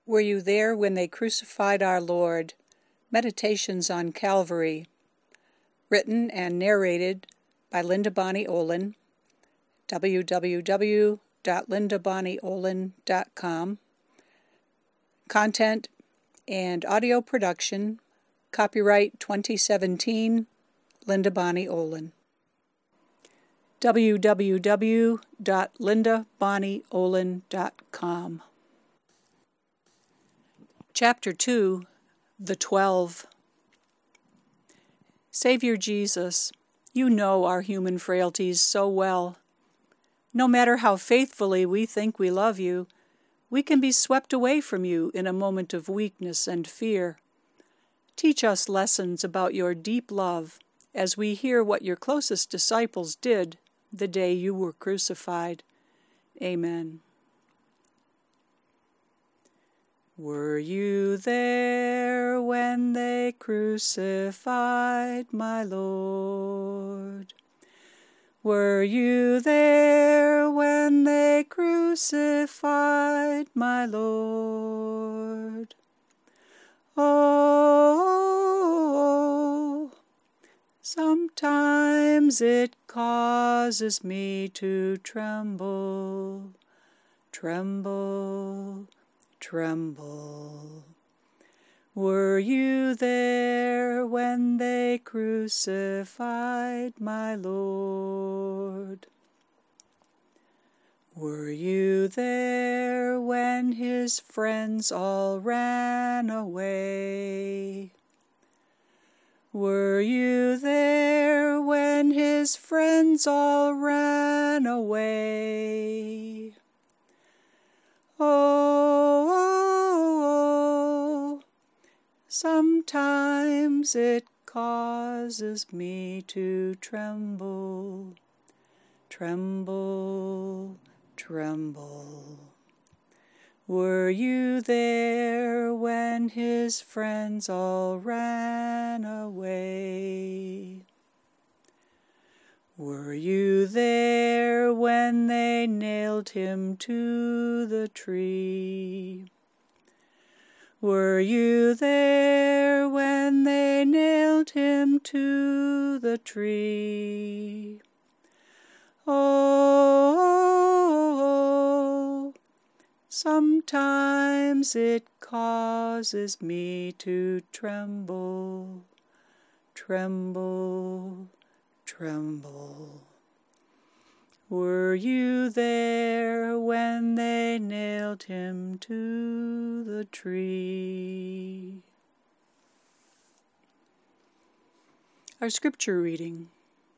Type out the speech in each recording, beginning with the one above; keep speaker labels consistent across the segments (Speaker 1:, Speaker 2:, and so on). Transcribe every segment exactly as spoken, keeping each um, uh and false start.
Speaker 1: Were you there when they crucified our Lord? Meditations on Calvary. Written and narrated by Linda Bonnie Olin. w w w dot linda bonnie olin dot com. Content and audio production. Copyright twenty seventeen. Linda Bonnie Olin. w w w dot linda bonnie olin dot com. Chapter two, The Twelve. Savior Jesus, you know our human frailties so well. No matter how faithfully we think we love you, we can be swept away from you in a moment of weakness and fear. Teach us lessons about your deep love as we hear what your closest disciples did the day you were crucified. Amen. Were you there when they crucified my Lord? Were you there when they crucified my Lord? Oh, sometimes it causes me to tremble, tremble, tremble. Were you there when they crucified my Lord? Were you there when his friends all ran away? Were you there when his friends all ran away? Oh, oh, oh, sometimes it causes me to tremble, tremble, tremble. Were you there when his friends all ran away? Were you there when they nailed him to the tree? Were you there when they nailed him to the tree? Oh, sometimes it causes me to tremble, tremble, tremble. Were you there when they nailed him to the tree? Our scripture reading.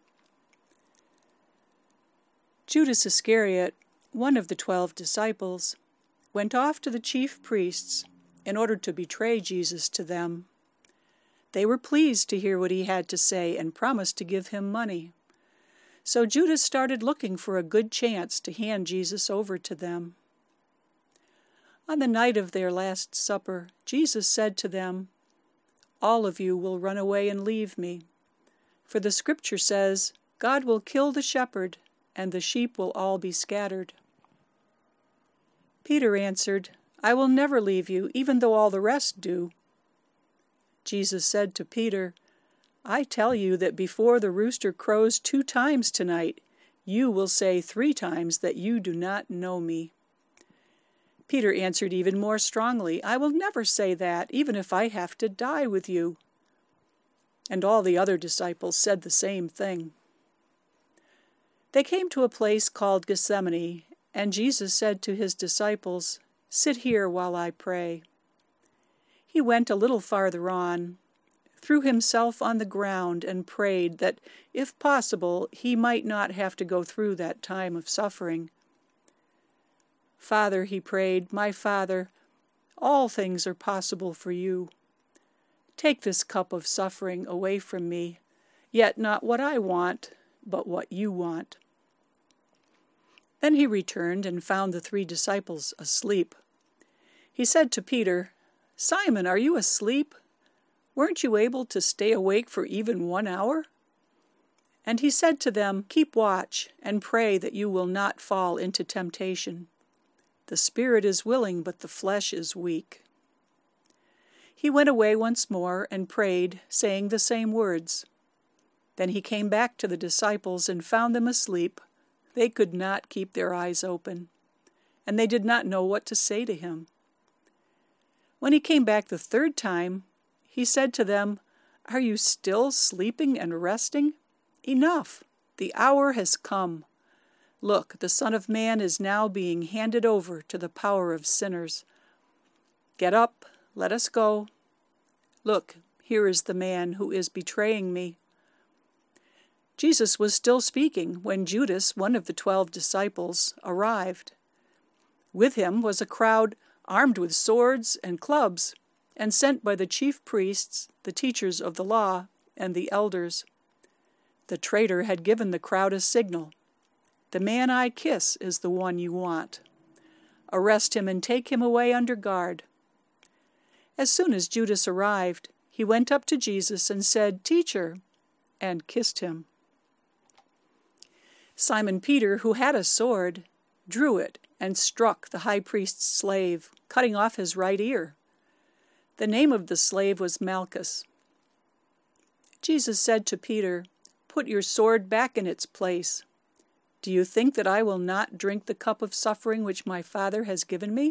Speaker 1: Judas Iscariot, one of the twelve disciples, went off to the chief priests in order to betray Jesus to them. They were pleased to hear what he had to say and promised to give him money. So Judas started looking for a good chance to hand Jesus over to them. On the night of their Last Supper, Jesus said to them, "All of you will run away and leave me. For the scripture says, God will kill the shepherd, and the sheep will all be scattered." Peter answered, "I will never leave you, even though all the rest do." Jesus said to Peter, "I tell you that before the rooster crows two times tonight, you will say three times that you do not know me." Peter answered even more strongly, "I will never say that, even if I have to die with you." And all the other disciples said the same thing. They came to a place called Gethsemane, and Jesus said to his disciples, "Sit here while I pray." He went a little farther on, threw himself on the ground, and prayed that, if possible, he might not have to go through that time of suffering. "Father," he prayed, "my Father, all things are possible for you. Take this cup of suffering away from me, yet not what I want, but what you want." Then he returned and found the three disciples asleep. He said to Peter, "Simon, are you asleep? Weren't you able to stay awake for even one hour?" And he said to them, "Keep watch and pray that you will not fall into temptation. The spirit is willing, but the flesh is weak." He went away once more and prayed, saying the same words. Then he came back to the disciples and found them asleep. They could not keep their eyes open, and they did not know what to say to him. When he came back the third time, he said to them, "Are you still sleeping and resting? Enough! The hour has come. Look, the Son of Man is now being handed over to the power of sinners. Get up, let us go. Look, here is the man who is betraying me." Jesus was still speaking when Judas, one of the twelve disciples, arrived. With him was a crowd armed with swords and clubs, and sent by the chief priests, the teachers of the law, and the elders. The traitor had given the crowd a signal. "The man I kiss is the one you want. Arrest him and take him away under guard." As soon as Judas arrived, he went up to Jesus and said, "Teacher," and kissed him. Simon Peter, who had a sword, drew it and struck the high priest's slave, cutting off his right ear. The name of the slave was Malchus. Jesus said to Peter, "Put your sword back in its place. Do you think that I will not drink the cup of suffering which my Father has given me?"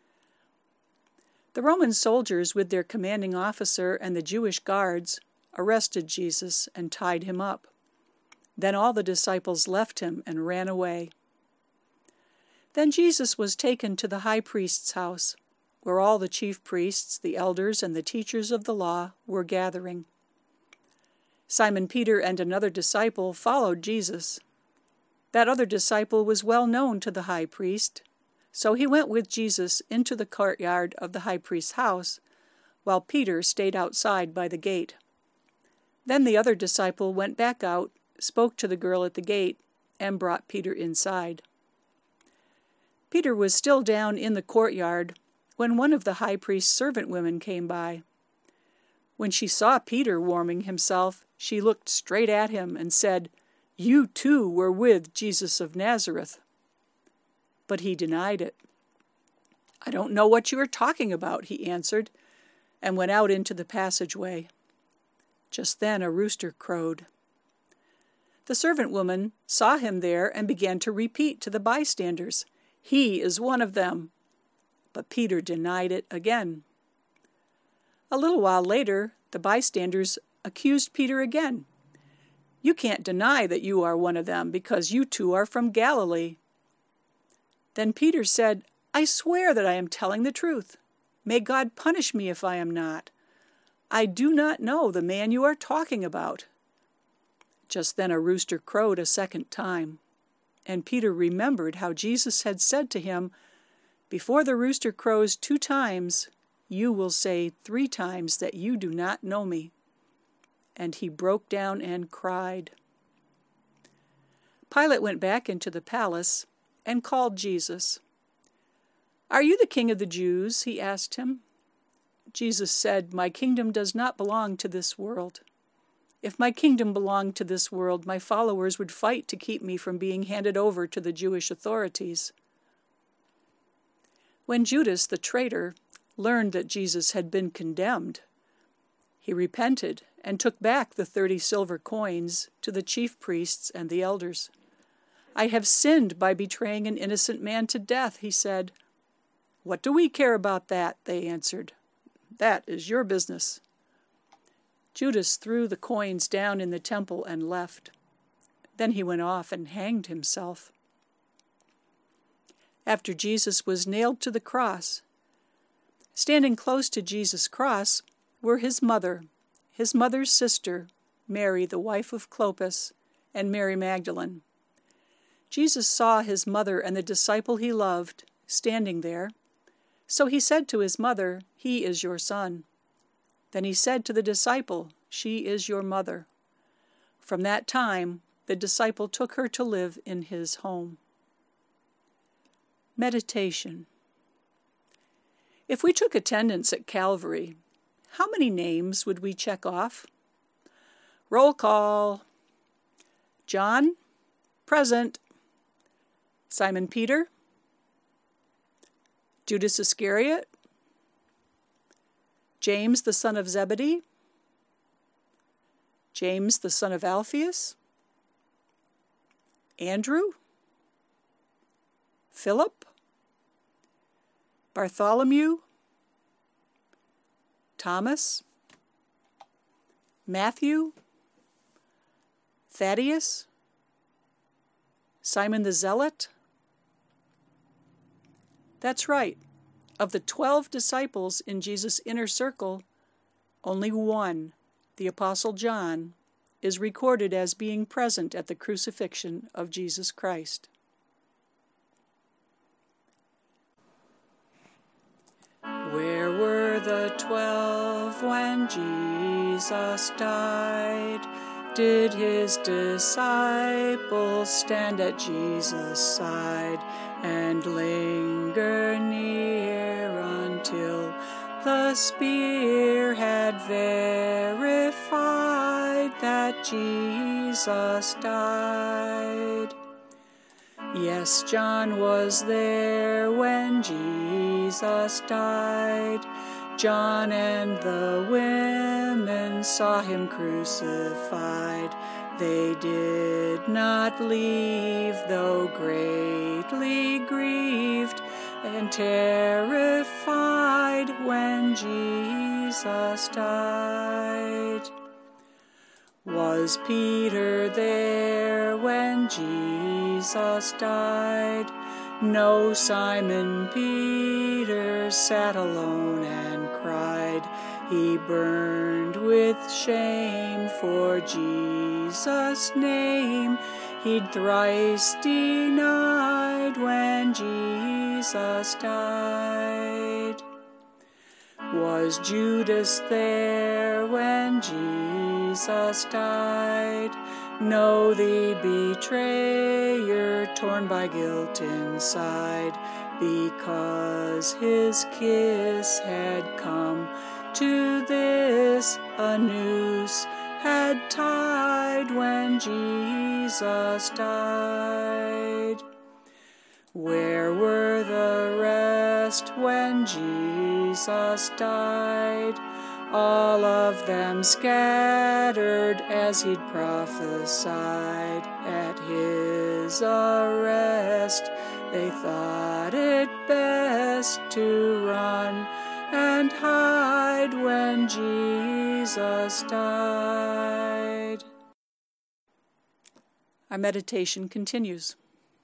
Speaker 1: The Roman soldiers, with their commanding officer and the Jewish guards, arrested Jesus and tied him up. Then all the disciples left him and ran away. Then Jesus was taken to the high priest's house, where all the chief priests, the elders, and the teachers of the law were gathering. Simon Peter and another disciple followed Jesus. That other disciple was well known to the high priest, so he went with Jesus into the courtyard of the high priest's house, while Peter stayed outside by the gate. Then the other disciple went back out, spoke to the girl at the gate, and brought Peter inside. Peter was still down in the courtyard when one of the high priest's servant women came by. When she saw Peter warming himself, she looked straight at him and said, "You too were with Jesus of Nazareth." But he denied it. "I don't know what you are talking about," he answered, and went out into the passageway. Just then a rooster crowed. The servant woman saw him there and began to repeat to the bystanders, "He is one of them." But Peter denied it again. A little while later, the bystanders accused Peter again. "You can't deny that you are one of them, because you two are from Galilee." Then Peter said, "I swear that I am telling the truth. May God punish me if I am not. I do not know the man you are talking about." Just then a rooster crowed a second time, and Peter remembered how Jesus had said to him, "Before the rooster crows two times, you will say three times that you do not know me." And he broke down and cried. Pilate went back into the palace and called Jesus. "Are you the king of the Jews?" he asked him. Jesus said, "My kingdom does not belong to this world. If my kingdom belonged to this world, my followers would fight to keep me from being handed over to the Jewish authorities." When Judas the traitor learned that Jesus had been condemned, he repented and took back the thirty silver coins to the chief priests and the elders. "I have sinned by betraying an innocent man to death," he said. "What do we care about that?" they answered. "That is your business." Judas threw the coins down in the temple and left. Then he went off and hanged himself. After Jesus was nailed to the cross, standing close to Jesus' cross were his mother, his mother's sister, Mary, the wife of Clopas, and Mary Magdalene. Jesus saw his mother and the disciple he loved standing there. So he said to his mother, "He is your son." Then he said to the disciple, "She is your mother." From that time, the disciple took her to live in his home. Meditation. If we took attendance at Calvary, how many names would we check off? Roll call. John? Present. Simon Peter? Judas Iscariot, James the son of Zebedee, James the son of Alphaeus, Andrew, Philip, Bartholomew, Thomas, Matthew, Thaddeus, Simon the Zealot. That's right. Of the twelve disciples in Jesus' inner circle, only one, the Apostle John, is recorded as being present at the crucifixion of Jesus Christ. Where were the twelve when Jesus died? Did his disciples stand at Jesus' side and linger near until the spear had verified that Jesus died? Yes, John was there when Jesus died. John and the women saw him crucified. They did not leave, though greatly grieved and terrified when Jesus died. Was Peter there when Jesus died? No, Simon Peter sat alone and cried. He burned with shame for Jesus' name. He'd thrice denied when Jesus died. Was Judas there when Jesus died? No, the betrayer, torn by guilt inside, because his kiss had come to this, a noose had tied when Jesus died. Where were the rest when Jesus died? All of them scattered as he'd prophesied. At his arrest, they thought it best to run and hide when Jesus died. Our meditation continues.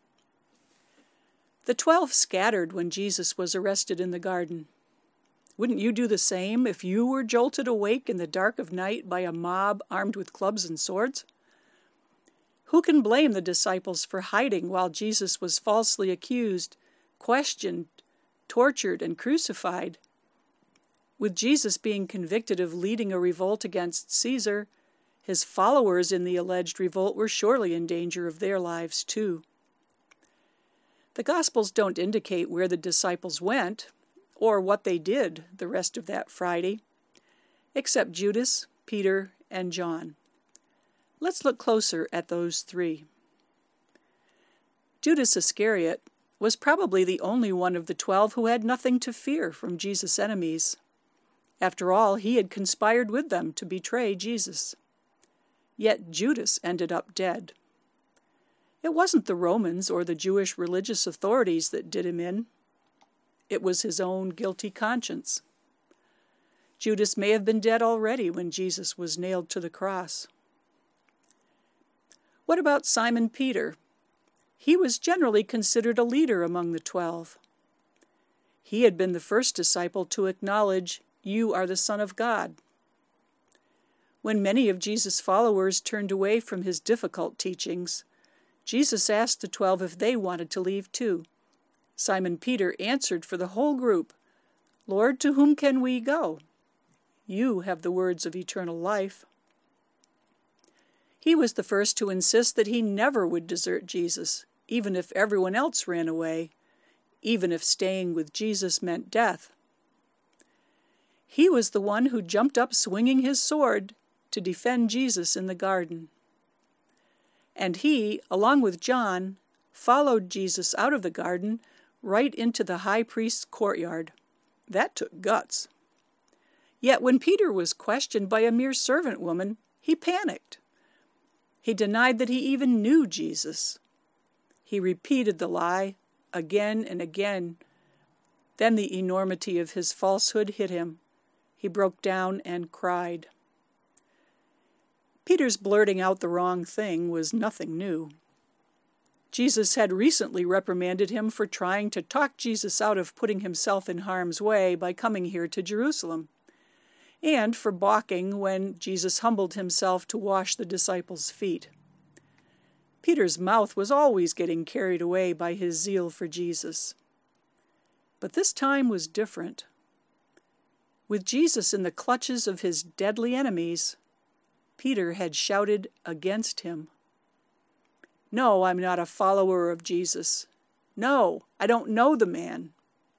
Speaker 1: The twelve scattered when Jesus was arrested in the garden. Wouldn't you do the same if you were jolted awake in the dark of night by a mob armed with clubs and swords? Who can blame the disciples for hiding while Jesus was falsely accused, questioned, tortured, and crucified? With Jesus being convicted of leading a revolt against Caesar, his followers in the alleged revolt were surely in danger of their lives too. The Gospels don't indicate where the disciples went, or what they did the rest of that Friday, except Judas, Peter, and John. Let's look closer at those three. Judas Iscariot was probably the only one of the twelve who had nothing to fear from Jesus' enemies. After all, he had conspired with them to betray Jesus. Yet Judas ended up dead. It wasn't the Romans or the Jewish religious authorities that did him in. It was his own guilty conscience. Judas may have been dead already when Jesus was nailed to the cross. What about Simon Peter? He was generally considered a leader among the twelve. He had been the first disciple to acknowledge, "You are the Son of God." When many of Jesus' followers turned away from his difficult teachings, Jesus asked the twelve if they wanted to leave too. Simon Peter answered for the whole group, "Lord, to whom can we go? You have the words of eternal life." He was the first to insist that he never would desert Jesus, even if everyone else ran away, even if staying with Jesus meant death. He was the one who jumped up swinging his sword to defend Jesus in the garden. And he, along with John, followed Jesus out of the garden right into the high priest's courtyard. That took guts. Yet when Peter was questioned by a mere servant woman, he panicked. He denied that he even knew Jesus. He repeated the lie again and again. Then the enormity of his falsehood hit him. He broke down and cried. Peter's blurting out the wrong thing was nothing new. Jesus had recently reprimanded him for trying to talk Jesus out of putting himself in harm's way by coming here to Jerusalem, and for balking when Jesus humbled himself to wash the disciples' feet. Peter's mouth was always getting carried away by his zeal for Jesus. But this time was different. With Jesus in the clutches of his deadly enemies, Peter had shouted against him. No, I'm not a follower of Jesus. No, I don't know the man.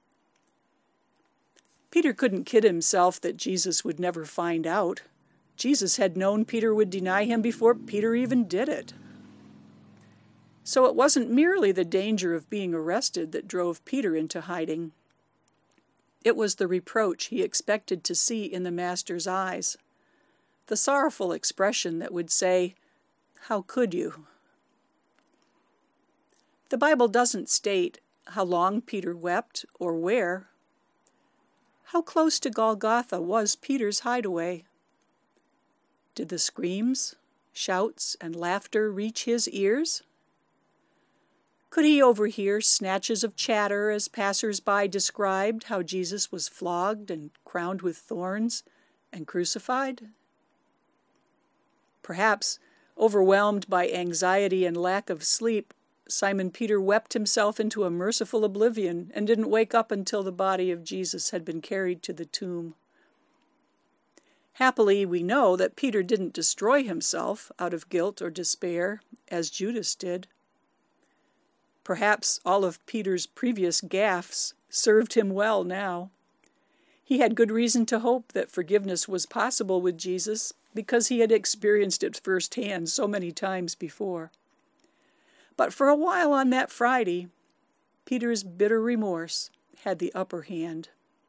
Speaker 1: Peter couldn't kid himself that Jesus would never find out. Jesus had known Peter would deny him before Peter even did it. So it wasn't merely the danger of being arrested that drove Peter into hiding. It was the reproach he expected to see in the Master's eyes, the sorrowful expression that would say, "How could you?" The Bible doesn't state how long Peter wept or where. How close to Golgotha was Peter's hideaway? Did the screams, shouts, and laughter reach his ears? Could he overhear snatches of chatter as passers-by described how Jesus was flogged and crowned with thorns and crucified? Perhaps, overwhelmed by anxiety and lack of sleep, Simon Peter wept himself into a merciful oblivion and didn't wake up until the body of Jesus had been carried to the tomb. Happily, we know that Peter didn't destroy himself out of guilt or despair, as Judas did. Perhaps all of Peter's previous gaffes served him well now. He had good reason to hope that forgiveness was possible with Jesus because he had experienced it firsthand so many times before. But for a while on that Friday, Peter's bitter remorse had the upper hand.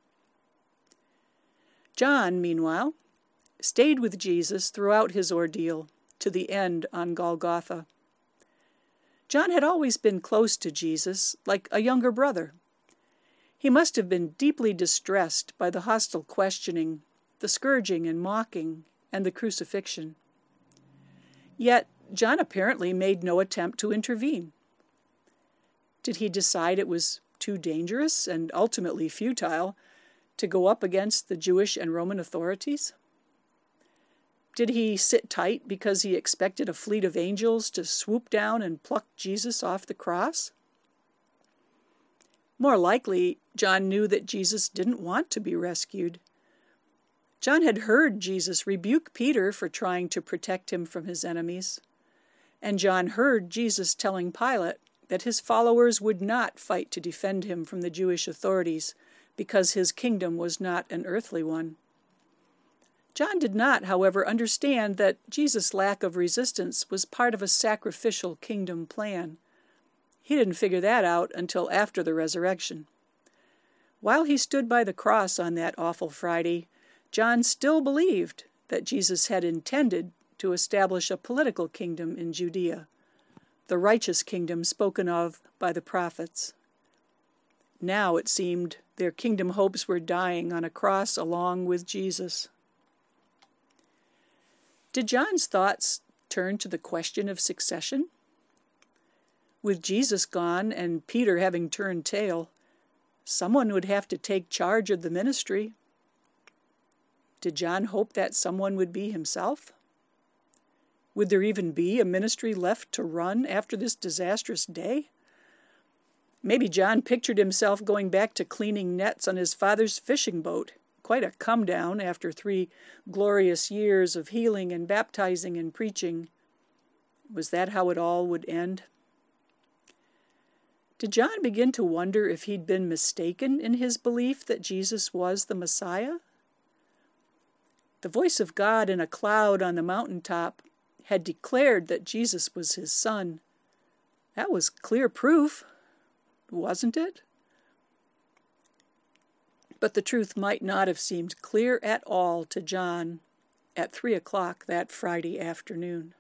Speaker 1: John, meanwhile, stayed with Jesus throughout his ordeal, to the end on Golgotha. John had always been close to Jesus, like a younger brother. He must have been deeply distressed by the hostile questioning, the scourging and mocking, and the crucifixion. Yet John apparently made no attempt to intervene. Did he decide it was too dangerous and ultimately futile to go up against the Jewish and Roman authorities? Did he sit tight because he expected a fleet of angels to swoop down and pluck Jesus off the cross? More likely, John knew that Jesus didn't want to be rescued. John had heard Jesus rebuke Peter for trying to protect him from his enemies. And John heard Jesus telling Pilate that his followers would not fight to defend him from the Jewish authorities because his kingdom was not an earthly one. John did not, however, understand that Jesus' lack of resistance was part of a sacrificial kingdom plan. He didn't figure that out until after the resurrection. While he stood by the cross on that awful Friday, John still believed that Jesus had intended to establish a political kingdom in Judea, the righteous kingdom spoken of by the prophets. Now, it seemed, their kingdom hopes were dying on a cross along with Jesus. Did John's thoughts turn to the question of succession? With Jesus gone and Peter having turned tail, someone would have to take charge of the ministry. Did John hope that someone would be himself? Would there even be a ministry left to run after this disastrous day? Maybe John pictured himself going back to cleaning nets on his father's fishing boat. Quite a come-down after three glorious years of healing and baptizing and preaching. Was that how it all would end? Did John begin to wonder if he'd been mistaken in his belief that Jesus was the Messiah? The voice of God in a cloud on the mountaintop had declared that Jesus was his son. That was clear proof, wasn't it? But the truth might not have seemed clear at all to John at three o'clock that Friday afternoon.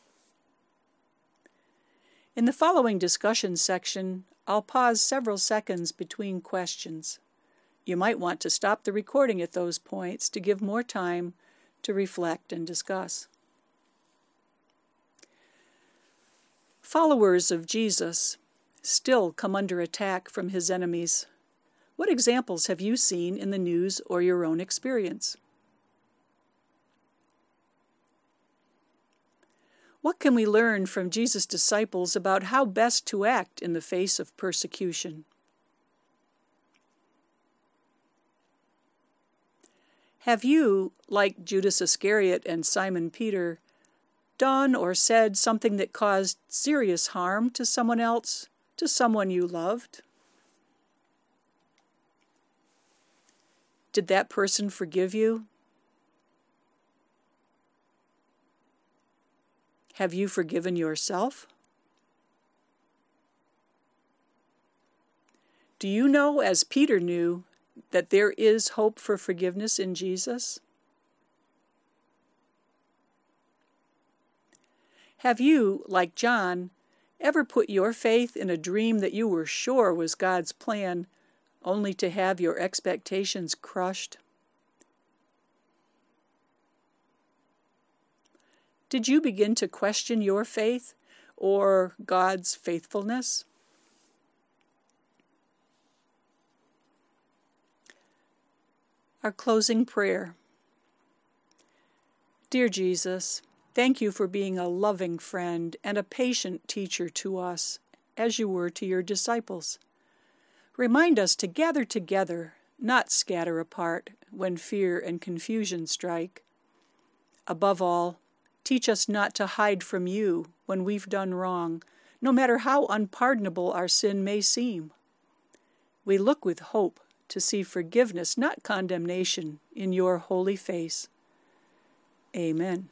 Speaker 1: In the following discussion section, I'll pause several seconds between questions. You might want to stop the recording at those points to give more time to reflect and discuss. Followers of Jesus still come under attack from his enemies. What examples have you seen in the news or your own experience? What can we learn from Jesus' disciples about how best to act in the face of persecution? Have you, like Judas Iscariot and Simon Peter, done or said something that caused serious harm to someone else, to someone you loved? Did that person forgive you? Have you forgiven yourself? Do you know, as Peter knew, that there is hope for forgiveness in Jesus? Have you, like John, ever put your faith in a dream that you were sure was God's plan, only to have your expectations crushed? Did you begin to question your faith or God's faithfulness? Our closing prayer. Dear Jesus, thank you for being a loving friend and a patient teacher to us, as you were to your disciples. Remind us to gather together, not scatter apart when fear and confusion strike. Above all, teach us not to hide from you when we've done wrong, no matter how unpardonable our sin may seem. We look with hope to see forgiveness, not condemnation, in your holy face. Amen.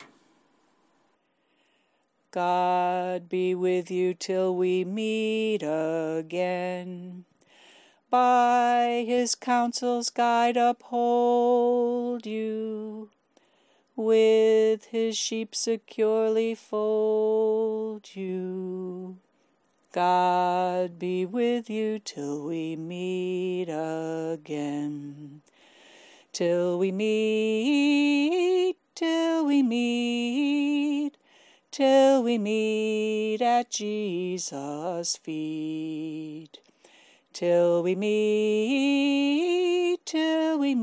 Speaker 1: God be with you till we meet again. By his counsel's guide uphold you. With his sheep securely fold you. God be with you till we meet again. Till we meet, till we meet, till we meet at Jesus' feet. Till we meet, till we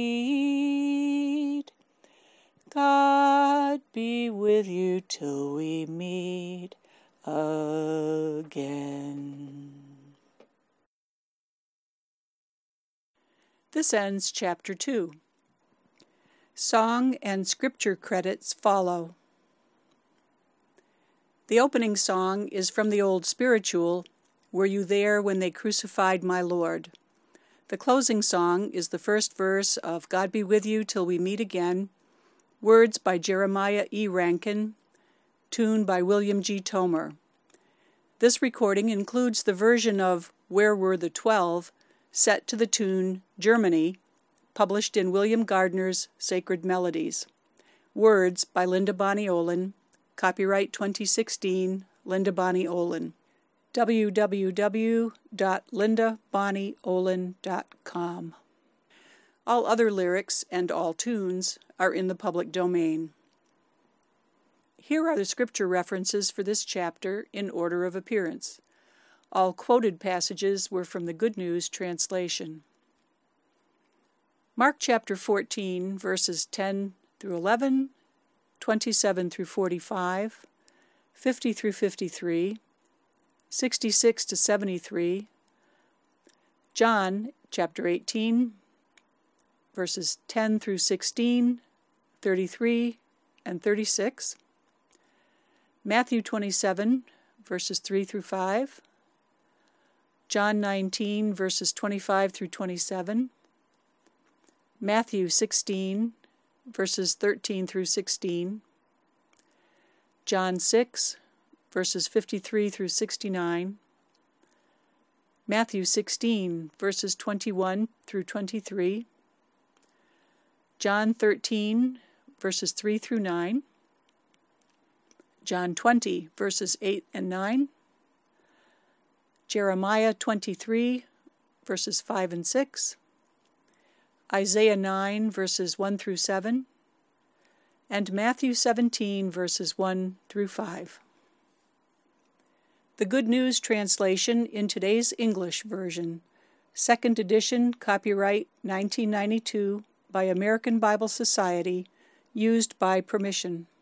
Speaker 1: meet. God be with you till we meet again. This ends chapter two. Song and scripture credits follow. The opening song is from the old spiritual, Were You There When They Crucified My Lord? The closing song is the first verse of God Be With You Till We Meet Again, words by Jeremiah E. Rankin, tune by William G. Tomer. This recording includes the version of Where Were the Twelve, set to the tune Germany, published in William Gardner's Sacred Melodies. Words by Linda Bonnie Olin, copyright twenty sixteen, Linda Bonnie Olin. w w w dot linda bonnie olin dot com. All other lyrics and all tunes are in the public domain. Here are the scripture references for this chapter in order of appearance. All quoted passages were from the Good News translation. Mark chapter fourteen, verses ten through eleven, twenty-seven through forty-five, fifty through fifty-three, sixty-six to seventy-three. John chapter eighteen, verses ten through sixteen, thirty-three, and thirty-six. Matthew twenty-seven, verses three through five. John nineteen, verses twenty-five through twenty-seven. Matthew sixteen, verses thirteen through sixteen. John six, verses fifty-three through sixty-nine. Matthew sixteen, verses twenty-one through twenty-three, John thirteen, verses three through nine, John twenty, verses eight and nine, Jeremiah twenty-three, verses five and six, Isaiah nine, verses one through seven, and Matthew seventeen, verses one through five. The Good News Translation in today's English version, second edition, copyright nineteen ninety-two, by American Bible Society, used by permission.